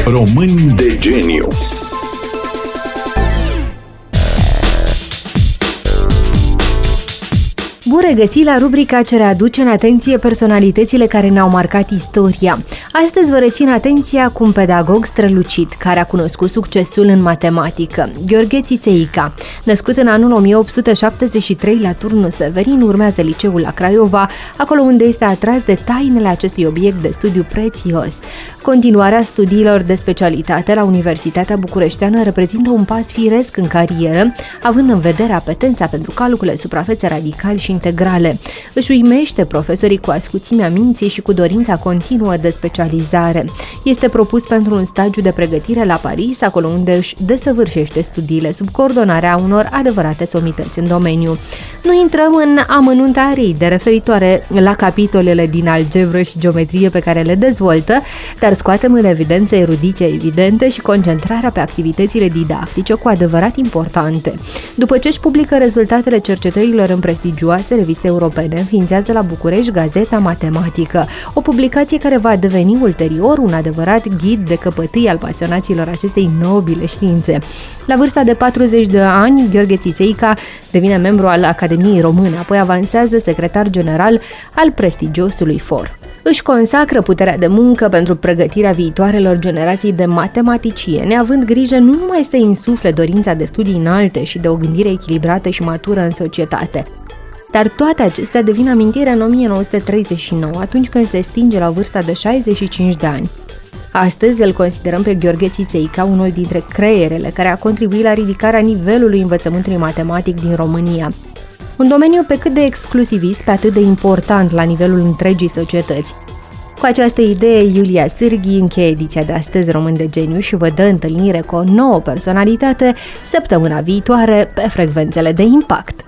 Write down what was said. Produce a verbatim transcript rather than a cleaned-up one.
Români de geniu. Bun regăsit la rubrica ce readuce în atenție personalitățile care ne-au marcat istoria. Astăzi vă rețin atenția cu un pedagog strălucit care a cunoscut succesul în matematică, Gheorghe Țițeica. Născut în anul o mie opt sute șaptezeci și trei la Turnul Severin, urmează liceul la Craiova, acolo unde este atras de tainele acestui obiect de studiu prețios. Continuarea studiilor de specialitate la Universitatea Bucureșteană reprezintă un pas firesc în carieră, având în vedere apetența pentru calcule, suprafețe radicali și integrale. Își uimește profesorii cu ascuțimea minții și cu dorința continuă de specializare. Este propus pentru un stagiu de pregătire la Paris, acolo unde își desăvârșește studiile sub coordonarea unor adevărate somități în domeniu. Nu intrăm în amănuntarii de referitoare la capitolele din algebră și geometrie pe care le dezvoltă, dar scoatem în evidență erudiția evidentă și concentrarea pe activitățile didactice cu adevărat importante. După ce își publică rezultatele cercetărilor în prestigioase reviste europene, înființează la București Gazeta Matematică, o publicație care va deveni ulterior un adevărat ghid de căpătâi al pasionaților acestei nobile științe. La vârsta de patruzeci de ani, Gheorghe Țițeica devine membru al Academiei Române, apoi avansează secretar general al prestigiosului for. Își consacră puterea de muncă pentru pregătirea viitoarelor generații de matematicieni, având grijă nu numai să insufle dorința de studii înalte și de o gândire echilibrată și matură în societate, dar toate acestea devin amintire în o mie nouă sute treizeci și nouă, atunci când se stinge la vârsta de șaizeci și cinci de ani. Astăzi îl considerăm pe Gheorghe Țițeica unul dintre creierele care a contribuit la ridicarea nivelului învățământului matematic din România. Un domeniu pe cât de exclusivist, pe atât de important la nivelul întregii societăți. Cu această idee, Iulia Sârghi încheie ediția de astăzi Români de Geniu și vă dă întâlnire cu o nouă personalitate săptămâna viitoare pe frecvențele de Impact.